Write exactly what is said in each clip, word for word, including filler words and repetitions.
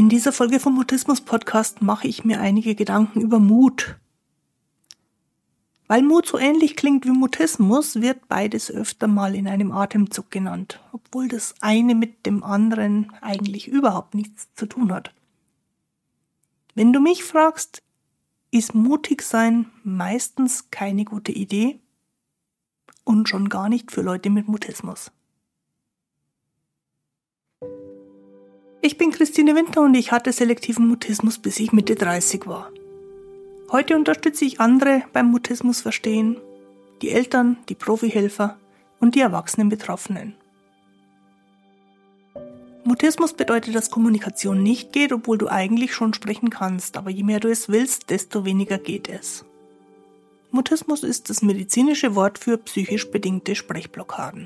In dieser Folge vom Mutismus-Podcast mache ich mir einige Gedanken über Mut. Weil Mut so ähnlich klingt wie Mutismus, wird beides öfter mal in einem Atemzug genannt, obwohl das eine mit dem anderen eigentlich überhaupt nichts zu tun hat. Wenn du mich fragst, ist mutig sein meistens keine gute Idee und schon gar nicht für Leute mit Mutismus. Ich bin Christine Winter und ich hatte selektiven Mutismus, bis ich Mitte dreißig war. Heute unterstütze ich andere beim Mutismus verstehen, die Eltern, die Profihelfer und die erwachsenen Betroffenen. Mutismus bedeutet, dass Kommunikation nicht geht, obwohl du eigentlich schon sprechen kannst, aber je mehr du es willst, desto weniger geht es. Mutismus ist das medizinische Wort für psychisch bedingte Sprechblockaden.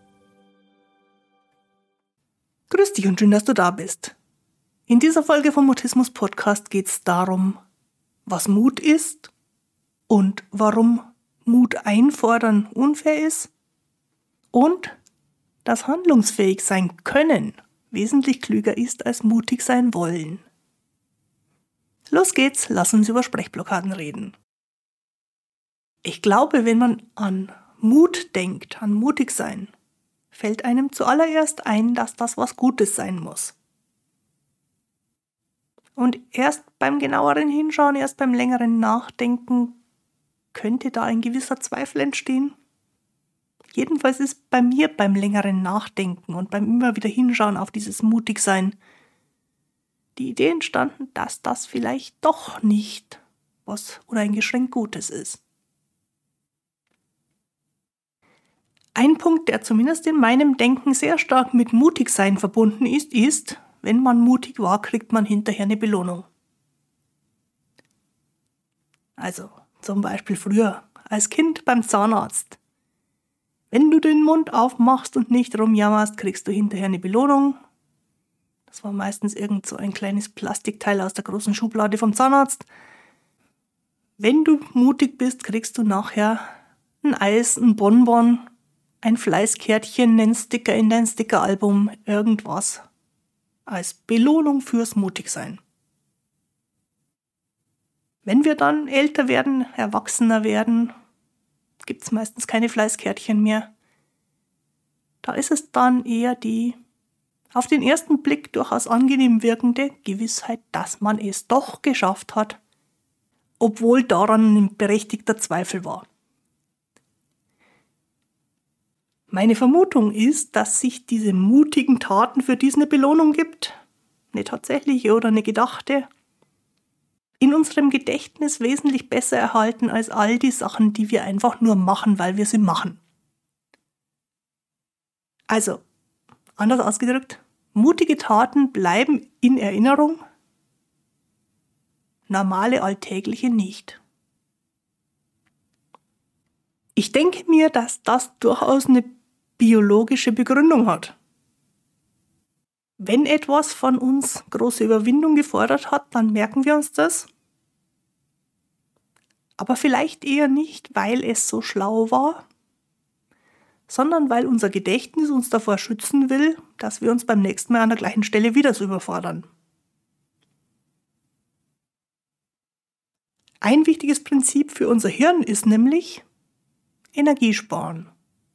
Grüß dich und schön, dass du da bist. In dieser Folge vom Mutismus Podcast geht es darum, was Mut ist und warum Mut einfordern unfair ist und dass handlungsfähig sein können wesentlich klüger ist als mutig sein wollen. Los geht's, lass uns über Sprechblockaden reden. Ich glaube, wenn man an Mut denkt, an mutig sein, fällt einem zuallererst ein, dass das was Gutes sein muss. Und erst beim genaueren Hinschauen, erst beim längeren Nachdenken könnte da ein gewisser Zweifel entstehen. Jedenfalls ist bei mir beim längeren Nachdenken und beim immer wieder Hinschauen auf dieses Mutigsein die Idee entstanden, dass das vielleicht doch nicht was oder ein Geschenk Gutes ist. Ein Punkt, der zumindest in meinem Denken sehr stark mit Mutigsein verbunden ist, ist, wenn man mutig war, kriegt man hinterher eine Belohnung. Also zum Beispiel früher als Kind beim Zahnarzt. Wenn du den Mund aufmachst und nicht rumjammerst, kriegst du hinterher eine Belohnung. Das war meistens irgend so ein kleines Plastikteil aus der großen Schublade vom Zahnarzt. Wenn du mutig bist, kriegst du nachher ein Eis, ein Bonbon, ein Fleißkärtchen, einen Sticker in dein Stickeralbum, irgendwas als Belohnung fürs Mutigsein. Wenn wir dann älter werden, erwachsener werden, gibt es meistens keine Fleißkärtchen mehr. Da ist es dann eher die auf den ersten Blick durchaus angenehm wirkende Gewissheit, dass man es doch geschafft hat, obwohl daran ein berechtigter Zweifel war. Meine Vermutung ist, dass sich diese mutigen Taten, für die es eine Belohnung gibt, eine tatsächliche oder eine gedachte, in unserem Gedächtnis wesentlich besser erhalten als all die Sachen, die wir einfach nur machen, weil wir sie machen. Also, anders ausgedrückt, mutige Taten bleiben in Erinnerung, normale alltägliche nicht. Ich denke mir, dass das durchaus eine biologische Begründung hat. Wenn etwas von uns große Überwindung gefordert hat, dann merken wir uns das. Aber vielleicht eher nicht, weil es so schlau war, sondern weil unser Gedächtnis uns davor schützen will, dass wir uns beim nächsten Mal an der gleichen Stelle wieder so überfordern. Ein wichtiges Prinzip für unser Hirn ist nämlich Energiesparen.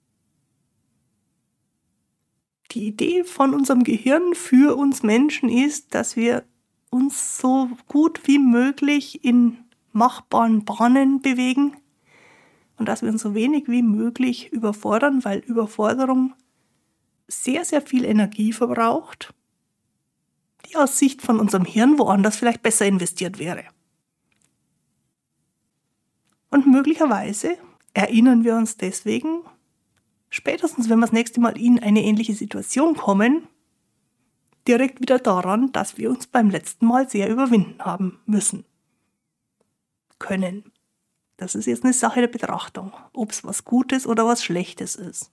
Die Idee von unserem Gehirn für uns Menschen ist, dass wir uns so gut wie möglich in machbaren Bahnen bewegen und dass wir uns so wenig wie möglich überfordern, weil Überforderung sehr, sehr viel Energie verbraucht, die aus Sicht von unserem Hirn woanders vielleicht besser investiert wäre. Und möglicherweise erinnern wir uns deswegen, spätestens wenn wir das nächste Mal in eine ähnliche Situation kommen, direkt wieder daran, dass wir uns beim letzten Mal sehr überwinden haben müssen. Können. Das ist jetzt eine Sache der Betrachtung, ob es was Gutes oder was Schlechtes ist.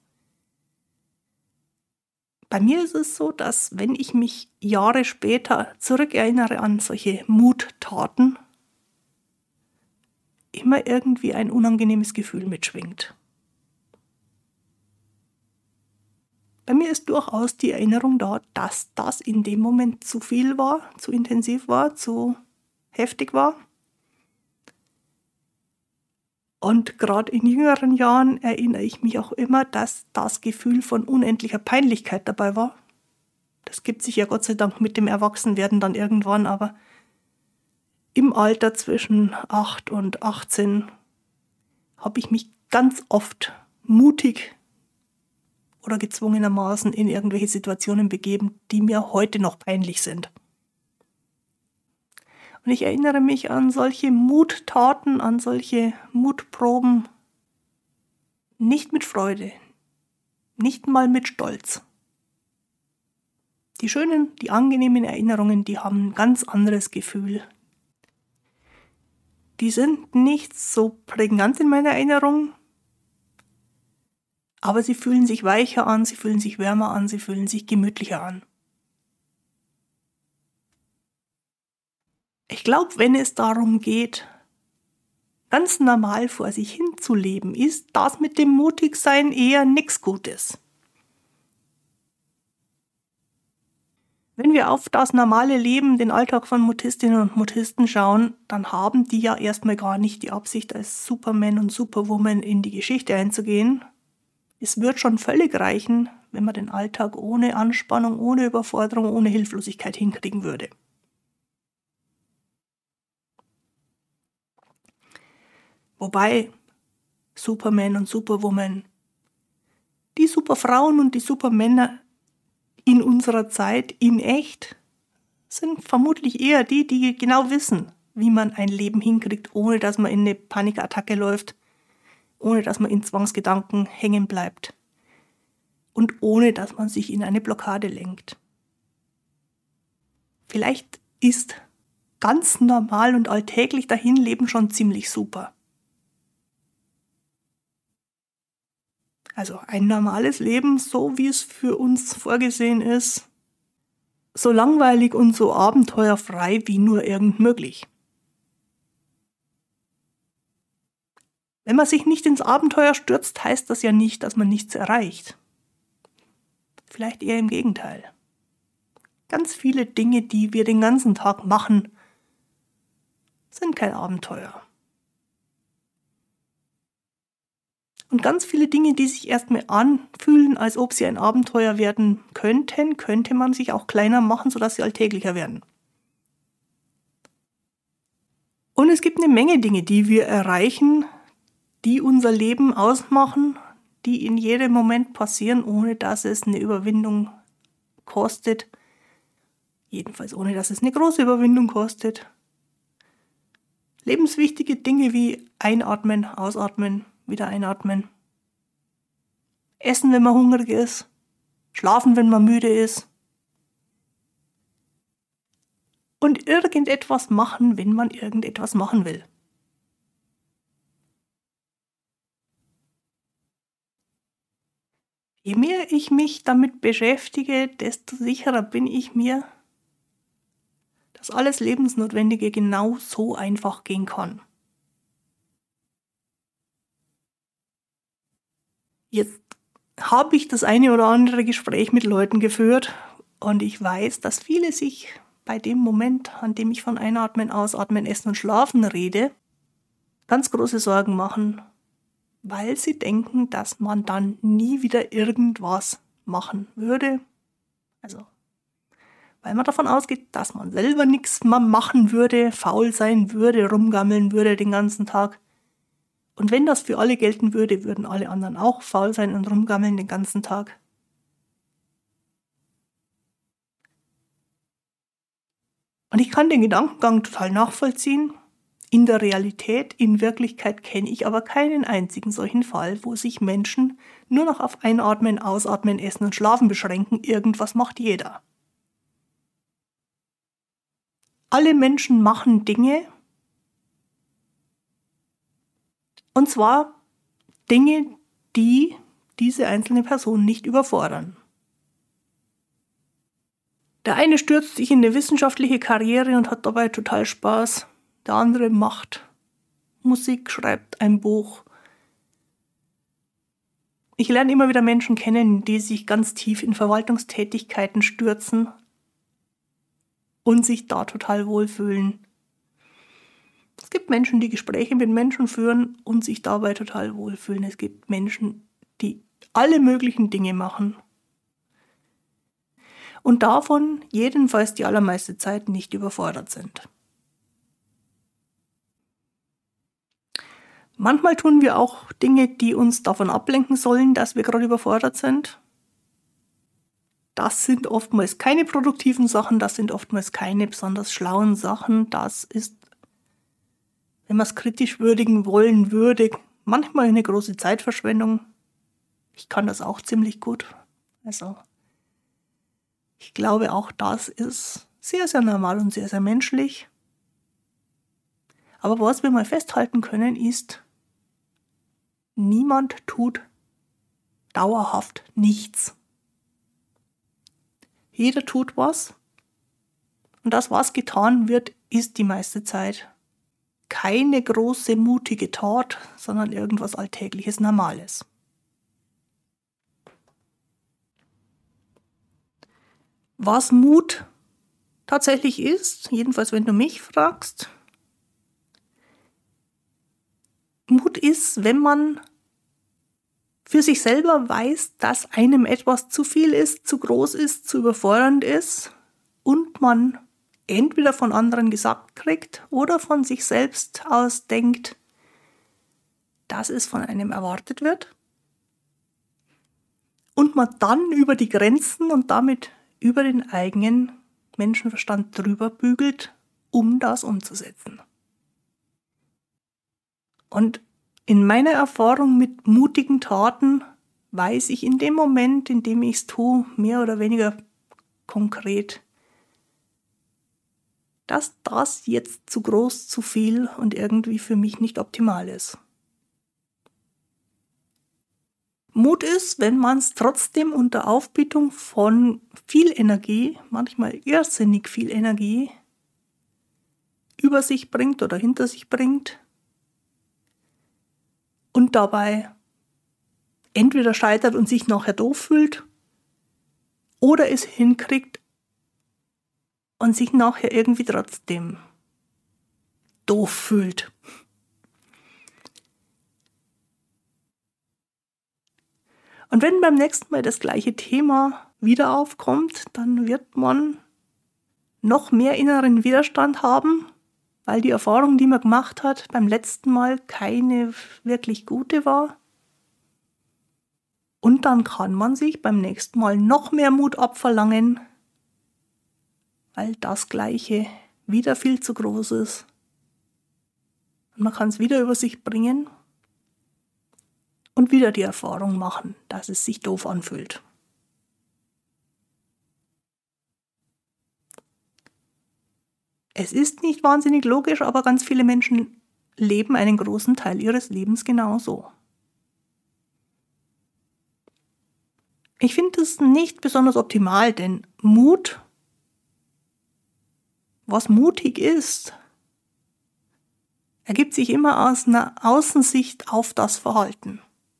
Bei mir ist es so, dass wenn ich mich Jahre später zurückerinnere an solche Muttaten, immer irgendwie ein unangenehmes Gefühl mitschwingt. Bei mir ist durchaus die Erinnerung da, dass das in dem Moment zu viel war, zu intensiv war, zu heftig war. Und gerade in jüngeren Jahren erinnere ich mich auch immer, dass das Gefühl von unendlicher Peinlichkeit dabei war. Das gibt sich ja Gott sei Dank mit dem Erwachsenwerden dann irgendwann, aber im Alter zwischen acht und achtzehn habe ich mich ganz oft mutig oder gezwungenermaßen in irgendwelche Situationen begeben, die mir heute noch peinlich sind. Und ich erinnere mich an solche Muttaten, an solche Mutproben, nicht mit Freude, nicht mal mit Stolz. Die schönen, die angenehmen Erinnerungen, die haben ein ganz anderes Gefühl. Die sind nicht so prägnant in meiner Erinnerung, aber sie fühlen sich weicher an, sie fühlen sich wärmer an, sie fühlen sich gemütlicher an. Ich glaube, wenn es darum geht, ganz normal vor sich hin zu leben, ist das mit dem Mutigsein eher nichts Gutes. Wenn wir auf das normale Leben, den Alltag von Mutistinnen und Mutisten schauen, dann haben die ja erstmal gar nicht die Absicht, als Superman und Superwoman in die Geschichte einzugehen. Es wird schon völlig reichen, wenn man den Alltag ohne Anspannung, ohne Überforderung, ohne Hilflosigkeit hinkriegen würde. Wobei Superman und Superwoman, die Superfrauen und die Supermänner in unserer Zeit in echt, sind vermutlich eher die, die genau wissen, wie man ein Leben hinkriegt, ohne dass man in eine Panikattacke läuft, ohne dass man in Zwangsgedanken hängen bleibt und ohne dass man sich in eine Blockade lenkt. Vielleicht ist ganz normal und alltäglich dahinleben schon ziemlich super. Also ein normales Leben, so wie es für uns vorgesehen ist, so langweilig und so abenteuerfrei wie nur irgend möglich. Wenn man sich nicht ins Abenteuer stürzt, heißt das ja nicht, dass man nichts erreicht. Vielleicht eher im Gegenteil. Ganz viele Dinge, die wir den ganzen Tag machen, sind kein Abenteuer. Und ganz viele Dinge, die sich erstmal anfühlen, als ob sie ein Abenteuer werden könnten, könnte man sich auch kleiner machen, sodass sie alltäglicher werden. Und es gibt eine Menge Dinge, die wir erreichen, die unser Leben ausmachen, die in jedem Moment passieren, ohne dass es eine Überwindung kostet. Jedenfalls ohne dass es eine große Überwindung kostet. Lebenswichtige Dinge wie einatmen, ausatmen, wieder einatmen. Essen, wenn man hungrig ist. Schlafen, wenn man müde ist. Und irgendetwas machen, wenn man irgendetwas machen will. Je mehr ich mich damit beschäftige, desto sicherer bin ich mir, dass alles Lebensnotwendige genau so einfach gehen kann. Jetzt habe ich das eine oder andere Gespräch mit Leuten geführt und ich weiß, dass viele sich bei dem Moment, an dem ich von Einatmen, Ausatmen, Essen und Schlafen rede, ganz große Sorgen machen, weil sie denken, dass man dann nie wieder irgendwas machen würde. Also, weil man davon ausgeht, dass man selber nichts mehr machen würde, faul sein würde, rumgammeln würde den ganzen Tag. Und wenn das für alle gelten würde, würden alle anderen auch faul sein und rumgammeln den ganzen Tag. Und ich kann den Gedankengang total nachvollziehen. In der Realität, in Wirklichkeit kenne ich aber keinen einzigen solchen Fall, wo sich Menschen nur noch auf Einatmen, Ausatmen, Essen und Schlafen beschränken. Irgendwas macht jeder. Alle Menschen machen Dinge, und zwar Dinge, die diese einzelne Person nicht überfordern. Der eine stürzt sich in eine wissenschaftliche Karriere und hat dabei total Spaß. Der andere macht Musik, schreibt ein Buch, Ich lerne immer wieder Menschen kennen, die sich ganz tief in Verwaltungstätigkeiten stürzen und sich da total wohlfühlen. Es gibt Menschen, die Gespräche mit Menschen führen und sich dabei total wohlfühlen. Es gibt Menschen, die alle möglichen Dinge machen und davon jedenfalls die allermeiste Zeit nicht überfordert sind. Manchmal tun wir auch Dinge, die uns davon ablenken sollen, dass wir gerade überfordert sind. Das sind oftmals keine produktiven Sachen, das sind oftmals keine besonders schlauen Sachen. Das ist, wenn man es kritisch würdigen wollen würde, manchmal eine große Zeitverschwendung. Ich kann das auch ziemlich gut. Also, ich glaube, auch das ist sehr, sehr normal und sehr, sehr menschlich. Aber was wir mal festhalten können, ist, niemand tut dauerhaft nichts. Jeder tut was und das, was getan wird, ist die meiste Zeit keine große, mutige Tat, sondern irgendwas Alltägliches, Normales. Was Mut tatsächlich ist, jedenfalls wenn du mich fragst, Mut ist, wenn man für sich selber weiß, dass einem etwas zu viel ist, zu groß ist, zu überfordernd ist und man entweder von anderen gesagt kriegt oder von sich selbst aus denkt, dass es von einem erwartet wird und man dann über die Grenzen und damit über den eigenen Menschenverstand drüber bügelt, um das umzusetzen. Und in meiner Erfahrung mit mutigen Taten weiß ich in dem Moment, in dem ich es tue, mehr oder weniger konkret, dass das jetzt zu groß, zu viel und irgendwie für mich nicht optimal ist. Mut ist, wenn man es trotzdem unter Aufbietung von viel Energie, manchmal irrsinnig viel Energie, über sich bringt oder hinter sich bringt, und dabei entweder scheitert und sich nachher doof fühlt oder es hinkriegt und sich nachher irgendwie trotzdem doof fühlt. Und wenn beim nächsten Mal das gleiche Thema wieder aufkommt, dann wird man noch mehr inneren Widerstand haben, weil die Erfahrung, die man gemacht hat, beim letzten Mal keine wirklich gute war. Und dann kann man sich beim nächsten Mal noch mehr Mut abverlangen, weil das Gleiche wieder viel zu groß ist. Und man kann es wieder über sich bringen und wieder die Erfahrung machen, dass es sich doof anfühlt. Es ist nicht wahnsinnig logisch, aber ganz viele Menschen leben einen großen Teil ihres Lebens genau so. Ich finde es nicht besonders optimal, denn Mut, was mutig ist, ergibt sich immer aus einer Außensicht auf das Verhalten.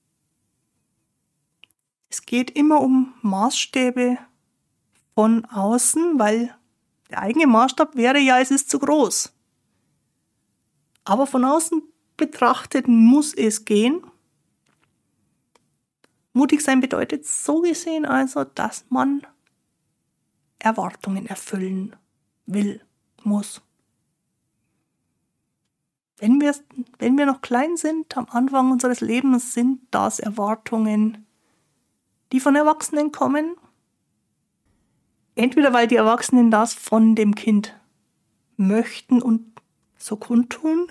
Es geht immer um Maßstäbe von außen, weil der eigene Maßstab wäre ja, es ist zu groß. Aber von außen betrachtet muss es gehen. Mutig sein bedeutet so gesehen also, dass man Erwartungen erfüllen will, muss. Wenn wir, wenn wir noch klein sind, am Anfang unseres Lebens, sind das Erwartungen, die von Erwachsenen kommen. Entweder weil die Erwachsenen das von dem Kind möchten und so kundtun,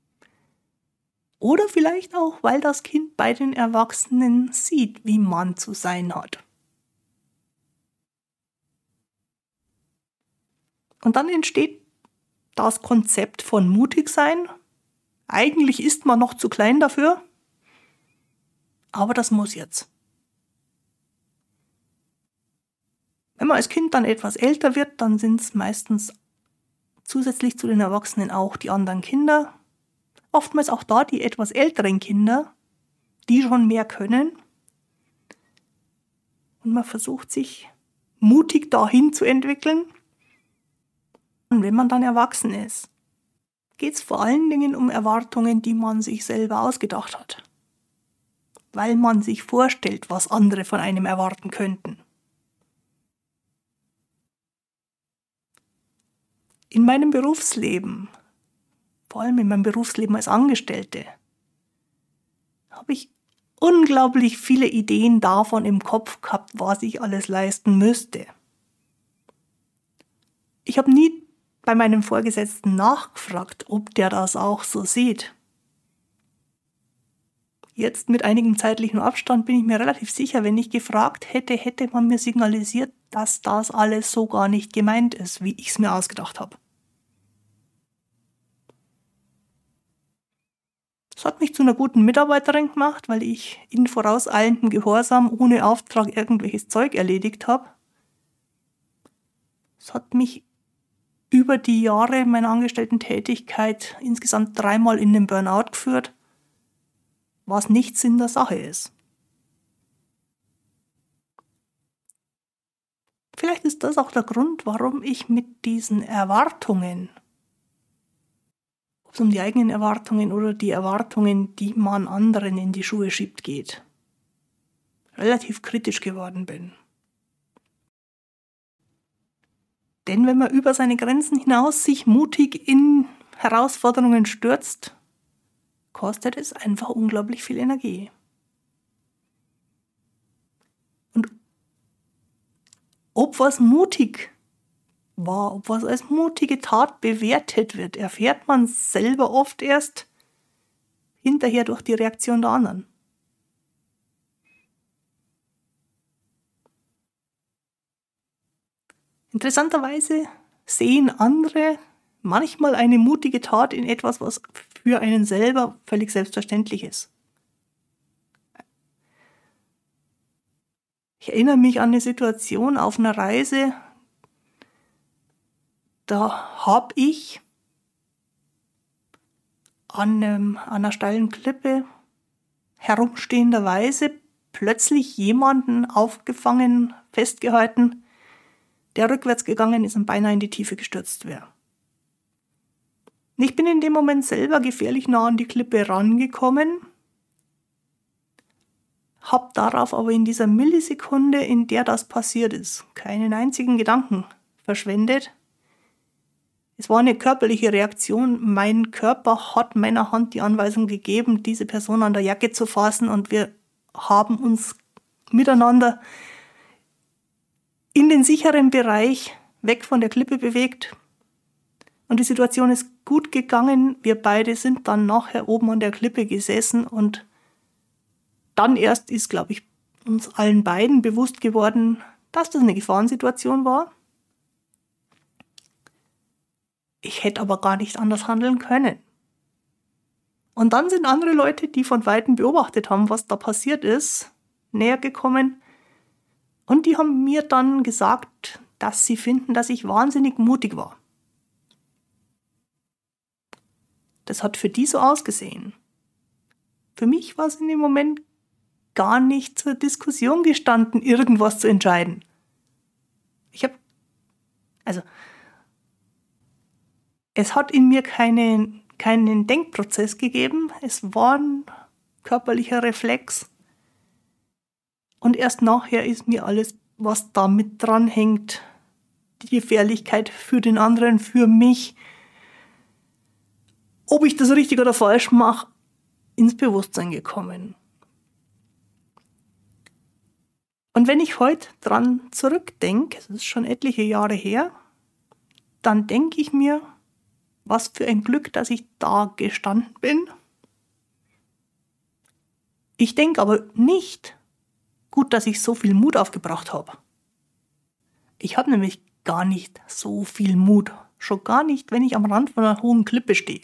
oder vielleicht auch, weil das Kind bei den Erwachsenen sieht, wie man zu sein hat. Und dann entsteht das Konzept von mutig sein. Eigentlich ist man noch zu klein dafür, aber das muss jetzt. Wenn man als Kind dann etwas älter wird, dann sind es meistens zusätzlich zu den Erwachsenen auch die anderen Kinder. Oftmals auch da die etwas älteren Kinder, die schon mehr können. und man versucht sich mutig dahin zu entwickeln. Und wenn man dann erwachsen ist, geht es vor allen Dingen um Erwartungen, die man sich selber ausgedacht hat. Weil man sich vorstellt, was andere von einem erwarten könnten. In meinem Berufsleben, vor allem in meinem Berufsleben als Angestellte, habe ich unglaublich viele Ideen davon im Kopf gehabt, was ich alles leisten müsste. Ich habe nie bei meinem Vorgesetzten nachgefragt, ob der das auch so sieht. Jetzt mit einigem zeitlichen Abstand bin ich mir relativ sicher, wenn ich gefragt hätte, hätte man mir signalisiert, dass das alles so gar nicht gemeint ist, wie ich es mir ausgedacht habe. Das hat mich zu einer guten Mitarbeiterin gemacht, weil ich in vorauseilendem Gehorsam ohne Auftrag irgendwelches Zeug erledigt habe. Es hat mich über die Jahre meiner Angestellten-Tätigkeit insgesamt dreimal in den Burnout geführt, was nicht Sinn der Sache ist. Vielleicht ist das auch der Grund, warum ich mit diesen Erwartungen, ob es um die eigenen Erwartungen oder die Erwartungen, die man anderen in die Schuhe schiebt, geht, relativ kritisch geworden bin. Denn wenn man über seine Grenzen hinaus sich mutig in Herausforderungen stürzt, kostet es einfach unglaublich viel Energie. Und ob was mutig war, ob was als mutige Tat bewertet wird, erfährt man selber oft erst hinterher durch die Reaktion der anderen. Interessanterweise sehen andere manchmal eine mutige Tat in etwas, was für einen selber völlig selbstverständlich ist. Ich erinnere mich an eine Situation auf einer Reise, da habe ich an, einem, an einer steilen Klippe herumstehenderweise plötzlich jemanden aufgefangen, festgehalten, der rückwärts gegangen ist und beinahe in die Tiefe gestürzt wäre. Ich bin in dem Moment selber gefährlich nah an die Klippe rangekommen, habe darauf aber in dieser Millisekunde, in der das passiert ist, keinen einzigen Gedanken verschwendet. Es war eine körperliche Reaktion. Mein Körper hat meiner Hand die Anweisung gegeben, diese Person an der Jacke zu fassen, und wir haben uns miteinander in den sicheren Bereich weg von der Klippe bewegt. Und die Situation ist gut gegangen. Wir beide sind dann nachher oben an der Klippe gesessen und dann erst ist, glaube ich, uns allen beiden bewusst geworden, dass das eine Gefahrensituation war. Ich hätte aber gar nicht anders handeln können. Und dann sind andere Leute, die von Weitem beobachtet haben, was da passiert ist, näher gekommen. Und die haben mir dann gesagt, dass sie finden, dass ich wahnsinnig mutig war. Das hat für die so ausgesehen. Für mich war es in dem Moment gar nicht zur Diskussion gestanden, irgendwas zu entscheiden. Ich habe, also, es hat in mir keine, keinen Denkprozess gegeben. Es war ein körperlicher Reflex. Und erst nachher ist mir alles, was da mit dranhängt, die Gefährlichkeit für den anderen, für mich, ob ich das richtig oder falsch mache, ins Bewusstsein gekommen. Und wenn ich heute dran zurückdenke, es ist schon etliche Jahre her, dann denke ich mir, was für ein Glück, dass ich da gestanden bin. Ich denke aber nicht, gut, dass ich so viel Mut aufgebracht habe. Ich habe nämlich gar nicht so viel Mut. Schon gar nicht, wenn ich am Rand von einer hohen Klippe stehe.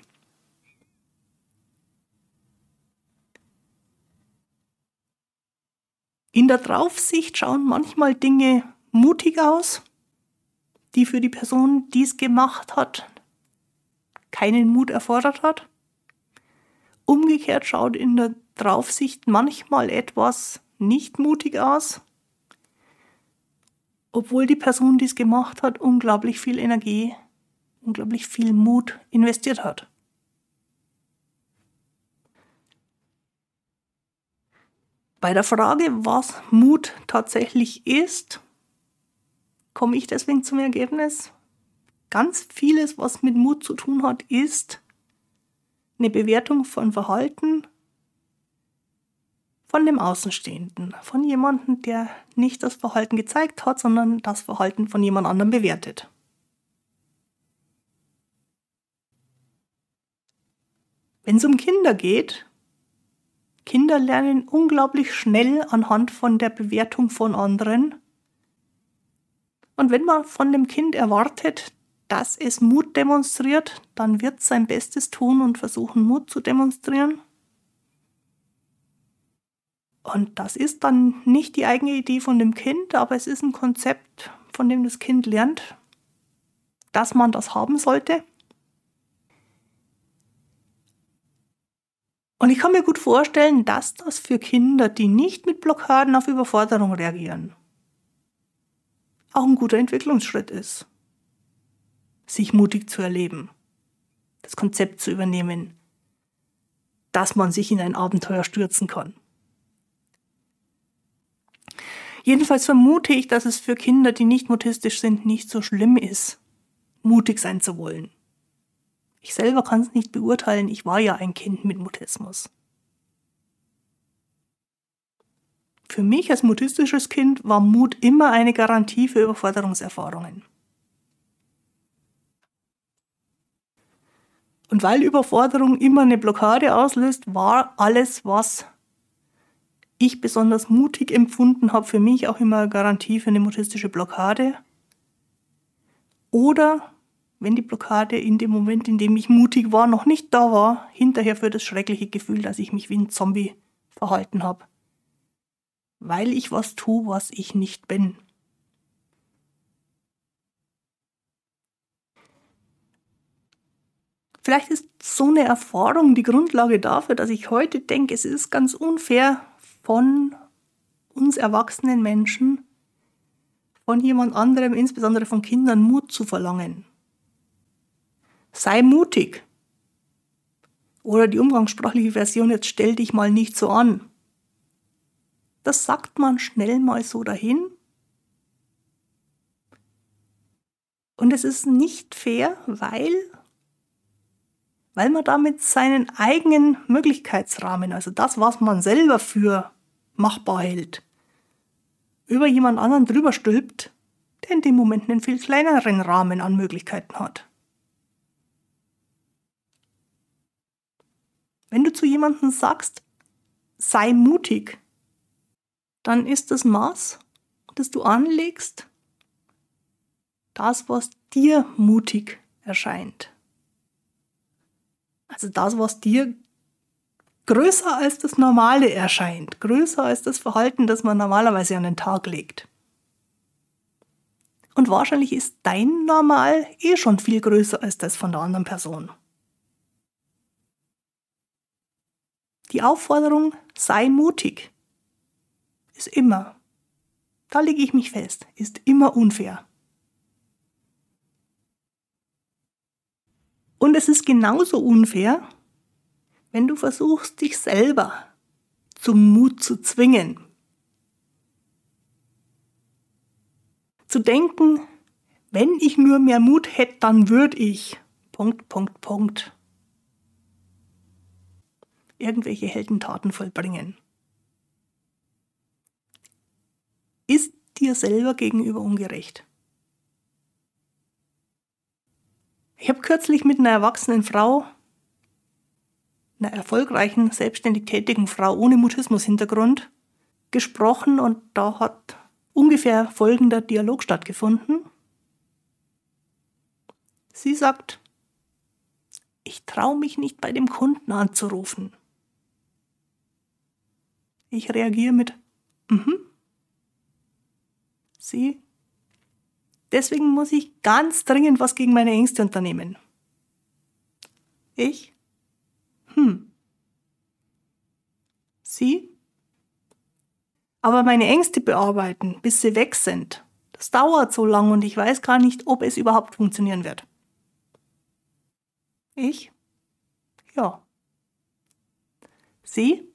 In der Draufsicht schauen manchmal Dinge mutig aus, die für die Person, die es gemacht hat, keinen Mut erfordert hat. Umgekehrt schaut in der Draufsicht manchmal etwas nicht mutig aus, obwohl die Person, die es gemacht hat, unglaublich viel Energie, unglaublich viel Mut investiert hat. Bei der Frage, was Mut tatsächlich ist, komme ich deswegen zum Ergebnis, ganz vieles, was mit Mut zu tun hat, ist eine Bewertung von Verhalten von dem Außenstehenden, von jemandem, der nicht das Verhalten gezeigt hat, sondern das Verhalten von jemand anderem bewertet. Wenn es um Kinder geht, Kinder lernen unglaublich schnell anhand von der Bewertung von anderen. Und wenn man von dem Kind erwartet, dass es Mut demonstriert, dann wird es sein Bestes tun und versuchen, Mut zu demonstrieren. Und das ist dann nicht die eigene Idee von dem Kind, aber es ist ein Konzept, von dem das Kind lernt, dass man das haben sollte. Und ich kann mir gut vorstellen, dass das für Kinder, die nicht mit Blockaden auf Überforderung reagieren, auch ein guter Entwicklungsschritt ist, sich mutig zu erleben, das Konzept zu übernehmen, dass man sich in ein Abenteuer stürzen kann. Jedenfalls vermute ich, dass es für Kinder, die nicht mutistisch sind, nicht so schlimm ist, mutig sein zu wollen. Ich selber kann es nicht beurteilen, ich war ja ein Kind mit Mutismus. Für mich als mutistisches Kind war Mut immer eine Garantie für Überforderungserfahrungen. Und weil Überforderung immer eine Blockade auslöst, war alles, was ich besonders mutig empfunden habe, für mich auch immer eine Garantie für eine mutistische Blockade. Oder wenn die Blockade in dem Moment, in dem ich mutig war, noch nicht da war, hinterher für das schreckliche Gefühl, dass ich mich wie ein Zombie verhalten habe. Weil ich was tue, was ich nicht bin. Vielleicht ist so eine Erfahrung die Grundlage dafür, dass ich heute denke, es ist ganz unfair von uns erwachsenen Menschen, von jemand anderem, insbesondere von Kindern, Mut zu verlangen. Sei mutig. Oder die umgangssprachliche Version, jetzt stell dich mal nicht so an. Das sagt man schnell mal so dahin. Und es ist nicht fair, weil, weil man damit seinen eigenen Möglichkeitsrahmen, also das, was man selber für machbar hält, über jemand anderen drüber stülpt, der in dem Moment einen viel kleineren Rahmen an Möglichkeiten hat. Wenn du zu jemandem sagst, sei mutig, dann ist das Maß, das du anlegst, das, was dir mutig erscheint. Also das, was dir größer als das Normale erscheint, größer als das Verhalten, das man normalerweise an den Tag legt. Und wahrscheinlich ist dein Normal eh schon viel größer als das von der anderen Person. Die Aufforderung, sei mutig, ist immer, da lege ich mich fest, ist immer unfair. Und es ist genauso unfair, wenn du versuchst, dich selber zum Mut zu zwingen. Zu denken, wenn ich nur mehr Mut hätte, dann würde ich, Punkt, Punkt, Punkt, irgendwelche Heldentaten vollbringen. Ist dir selber gegenüber ungerecht. Ich habe kürzlich mit einer erwachsenen Frau, einer erfolgreichen, selbstständig tätigen Frau ohne Mutismus-Hintergrund, gesprochen und da hat ungefähr folgender Dialog stattgefunden. Sie sagt, ich traue mich nicht bei dem Kunden anzurufen. Ich reagiere mit, mhm. Sie, deswegen muss ich ganz dringend was gegen meine Ängste unternehmen. Ich, hm. Sie, aber meine Ängste bearbeiten, bis sie weg sind, Es dauert so lang und ich weiß gar nicht, ob es überhaupt funktionieren wird. Ich? Ja. Sie?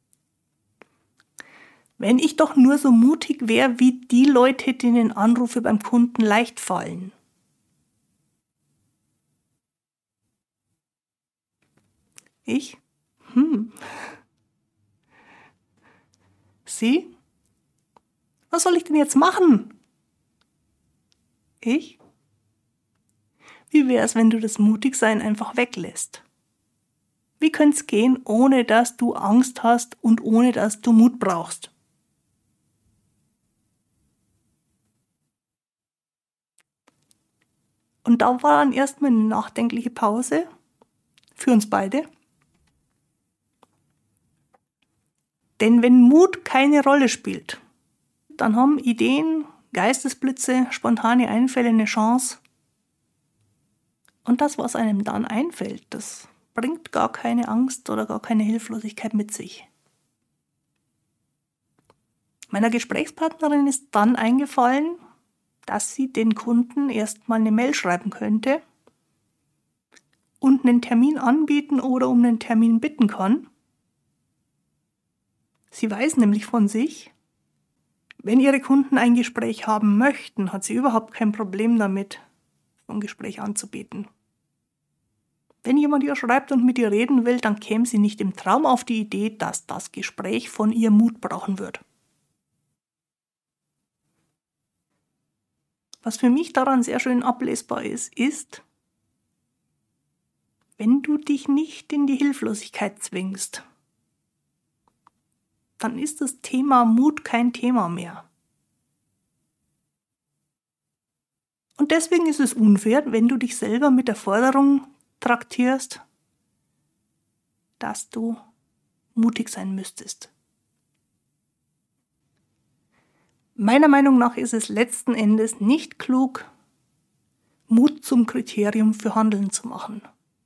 Wenn ich doch nur so mutig wäre wie die Leute, denen Anrufe beim Kunden leicht fallen. Ich? Hm. Sie? Was soll ich denn jetzt machen? Ich? Wie wäre es, wenn du das Mutigsein einfach weglässt? Wie könnte es gehen, ohne dass du Angst hast und ohne dass du Mut brauchst? Und da war dann erstmal eine nachdenkliche Pause für uns beide. Denn wenn Mut keine Rolle spielt, dann haben Ideen, Geistesblitze, spontane Einfälle eine Chance. Und das, was einem dann einfällt, das bringt gar keine Angst oder gar keine Hilflosigkeit mit sich. Meiner Gesprächspartnerin ist dann eingefallen, dass sie den Kunden erstmal eine Mail schreiben könnte und einen Termin anbieten oder um einen Termin bitten kann. Sie weiß nämlich von sich, wenn ihre Kunden ein Gespräch haben möchten, hat sie überhaupt kein Problem damit, so ein Gespräch anzubieten. Wenn jemand ihr schreibt und mit ihr reden will, dann käme sie nicht im Traum auf die Idee, dass das Gespräch von ihr Mut brauchen wird. Was für mich daran sehr schön ablesbar ist, ist, wenn du dich nicht in die Hilflosigkeit zwingst, dann ist das Thema Mut kein Thema mehr. Und deswegen ist es unfair, wenn du dich selber mit der Forderung traktierst, dass du mutig sein müsstest. Meiner Meinung nach ist es letzten Endes nicht klug, Mut zum Kriterium für Handeln zu machen.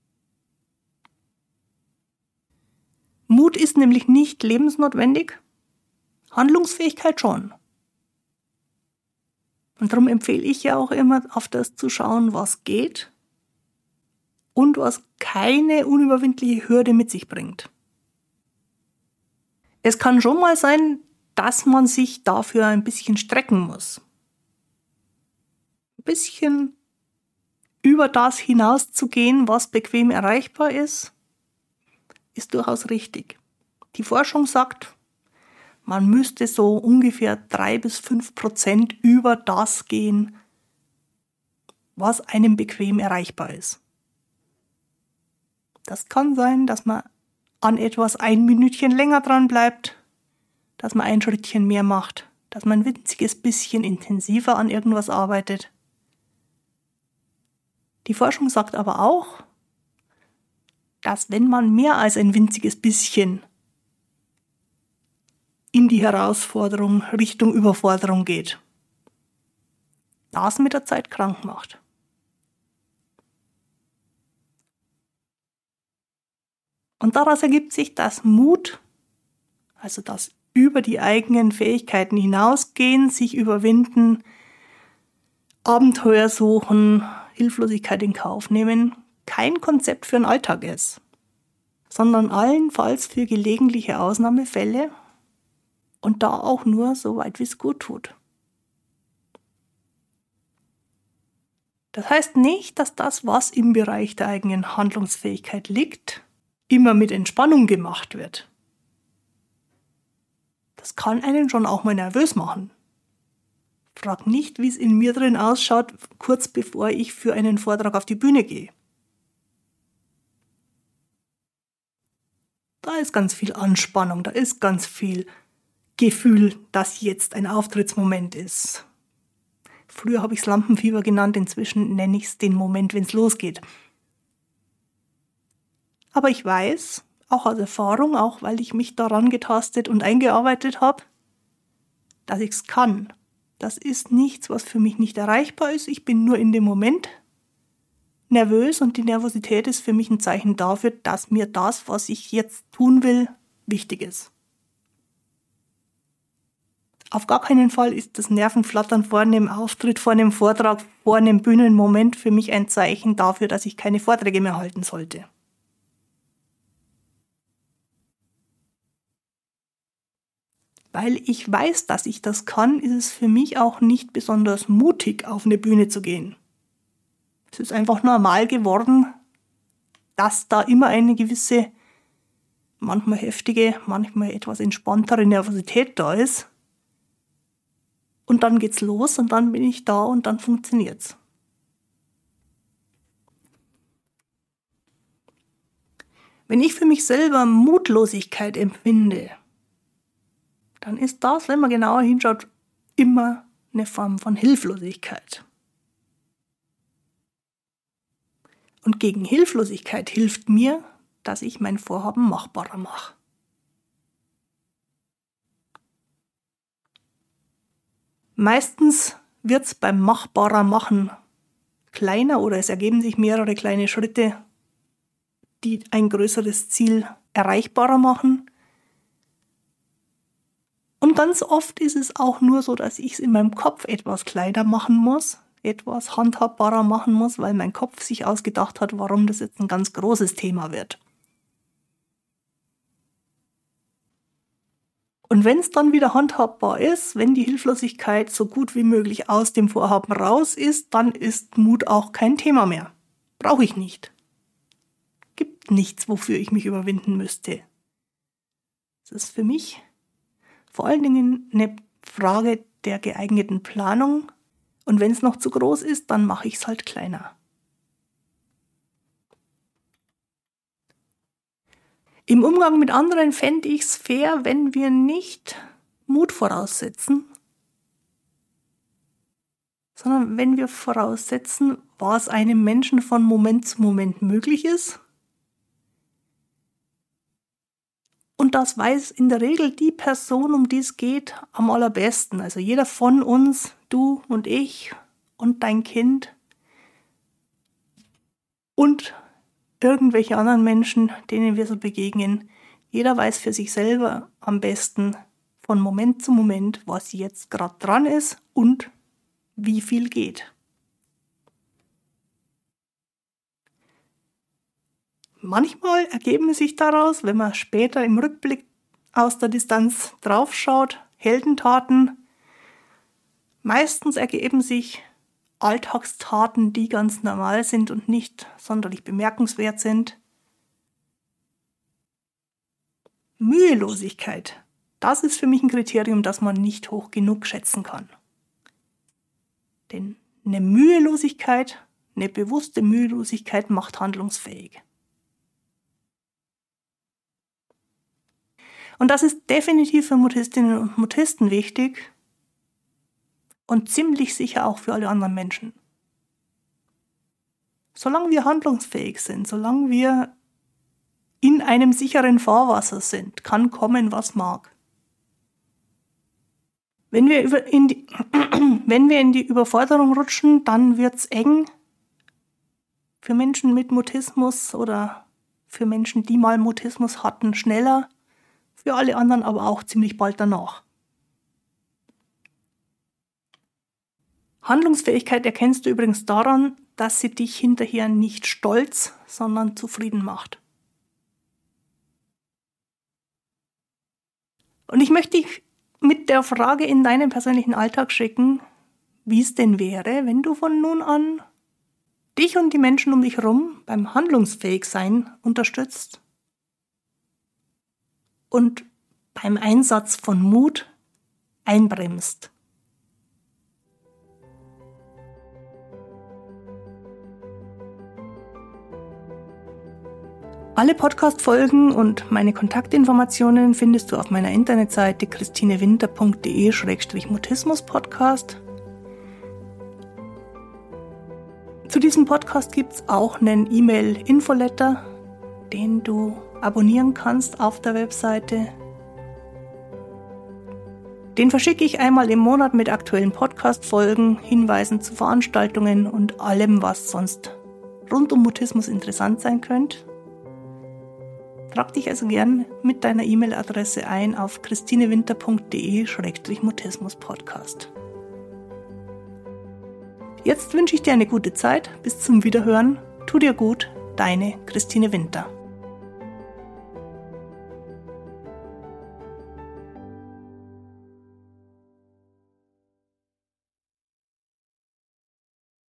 Mut ist nämlich nicht lebensnotwendig, Handlungsfähigkeit schon. Und darum empfehle ich ja auch immer, auf das zu schauen, was geht und was keine unüberwindliche Hürde mit sich bringt. Es kann schon mal sein, dass man sich dafür ein bisschen strecken muss. Ein bisschen über das hinaus zu gehen, was bequem erreichbar ist, ist durchaus richtig. Die Forschung sagt, man müsste so ungefähr drei bis fünf Prozent über das gehen, was einem bequem erreichbar ist. Das kann sein, dass man an etwas ein Minütchen länger dran bleibt, dass man ein Schrittchen mehr macht, dass man ein winziges bisschen intensiver an irgendwas arbeitet. Die Forschung sagt aber auch, dass wenn man mehr als ein winziges bisschen in die Herausforderung Richtung Überforderung geht, das mit der Zeit krank macht. Und daraus ergibt sich, dass Mut, also das über die eigenen Fähigkeiten hinausgehen, sich überwinden, Abenteuer suchen, Hilflosigkeit in Kauf nehmen, kein Konzept für den Alltag ist, sondern allenfalls für gelegentliche Ausnahmefälle und da auch nur so weit, wie es gut tut. Das heißt nicht, dass das, was im Bereich der eigenen Handlungsfähigkeit liegt, immer mit Entspannung gemacht wird. Das kann einen schon auch mal nervös machen. Frag nicht, wie es in mir drin ausschaut, kurz bevor ich für einen Vortrag auf die Bühne gehe. Da ist ganz viel Anspannung, da ist ganz viel Gefühl, dass jetzt ein Auftrittsmoment ist. Früher habe ich es Lampenfieber genannt, inzwischen nenne ich es den Moment, wenn es losgeht. Aber ich weiß, auch aus Erfahrung, auch weil ich mich daran getastet und eingearbeitet habe, dass ich es kann. Das ist nichts, was für mich nicht erreichbar ist. Ich bin nur in dem Moment nervös und die Nervosität ist für mich ein Zeichen dafür, dass mir das, was ich jetzt tun will, wichtig ist. Auf gar keinen Fall ist das Nervenflattern vor einem Auftritt, vor einem Vortrag, vor einem Bühnenmoment für mich ein Zeichen dafür, dass ich keine Vorträge mehr halten sollte. Weil ich weiß, dass ich das kann, ist es für mich auch nicht besonders mutig, auf eine Bühne zu gehen. Es ist einfach normal geworden, dass da immer eine gewisse, manchmal heftige, manchmal etwas entspanntere Nervosität da ist. Und dann geht's los und dann bin ich da und dann funktioniert's. Wenn ich für mich selber Mutlosigkeit empfinde, dann ist das, wenn man genauer hinschaut, immer eine Form von Hilflosigkeit. Und gegen Hilflosigkeit hilft mir, dass ich mein Vorhaben machbarer mache. Meistens wird es beim machbarer Machen kleiner oder es ergeben sich mehrere kleine Schritte, die ein größeres Ziel erreichbarer machen. Und ganz oft ist es auch nur so, dass ich es in meinem Kopf etwas kleiner machen muss, etwas handhabbarer machen muss, weil mein Kopf sich ausgedacht hat, warum das jetzt ein ganz großes Thema wird. Und wenn es dann wieder handhabbar ist, wenn die Hilflosigkeit so gut wie möglich aus dem Vorhaben raus ist, dann ist Mut auch kein Thema mehr. Brauche ich nicht. Gibt nichts, wofür ich mich überwinden müsste. Es ist für mich vor allen Dingen eine Frage der geeigneten Planung. Und wenn es noch zu groß ist, dann mache ich es halt kleiner. Im Umgang mit anderen fände ich es fair, wenn wir nicht Mut voraussetzen, sondern wenn wir voraussetzen, was einem Menschen von Moment zu Moment möglich ist. Und das weiß in der Regel die Person, um die es geht, am allerbesten. Also jeder von uns, du und ich und dein Kind und irgendwelche anderen Menschen, denen wir so begegnen. Jeder weiß für sich selber am besten von Moment zu Moment, was jetzt gerade dran ist und wie viel geht. Manchmal ergeben sich daraus, wenn man später im Rückblick aus der Distanz draufschaut, Heldentaten. Meistens ergeben sich Alltagstaten, die ganz normal sind und nicht sonderlich bemerkenswert sind. Mühelosigkeit, das ist für mich ein Kriterium, das man nicht hoch genug schätzen kann. Denn eine Mühelosigkeit, eine bewusste Mühelosigkeit macht handlungsfähig. Und das ist definitiv für Mutistinnen und Mutisten wichtig und ziemlich sicher auch für alle anderen Menschen. Solange wir handlungsfähig sind, solange wir in einem sicheren Fahrwasser sind, kann kommen, was mag. Wenn wir, über in, die, wenn wir in die Überforderung rutschen, dann wird es eng für Menschen mit Mutismus oder für Menschen, die mal Mutismus hatten, schneller, für alle anderen aber auch ziemlich bald danach. Handlungsfähigkeit erkennst du übrigens daran, dass sie dich hinterher nicht stolz, sondern zufrieden macht. Und ich möchte dich mit der Frage in deinen persönlichen Alltag schicken, wie es denn wäre, wenn du von nun an dich und die Menschen um dich herum beim Handlungsfähigsein unterstützt und beim Einsatz von Mut einbremst. Alle Podcast-Folgen und meine Kontaktinformationen findest du auf meiner Internetseite christinewinter punkt de slash mutismus-podcast. Zu diesem Podcast gibt es auch einen E-Mail-Infoletter, den du abonnieren kannst auf der Webseite. Den verschicke ich einmal im Monat mit aktuellen Podcast-Folgen, Hinweisen zu Veranstaltungen und allem, was sonst rund um Mutismus interessant sein könnte. Trag dich also gern mit deiner E-Mail-Adresse ein auf christinewinter punkt de slash mutismus-podcast. Jetzt wünsche ich dir eine gute Zeit. Bis zum Wiederhören. Tu dir gut, deine Christine Winter.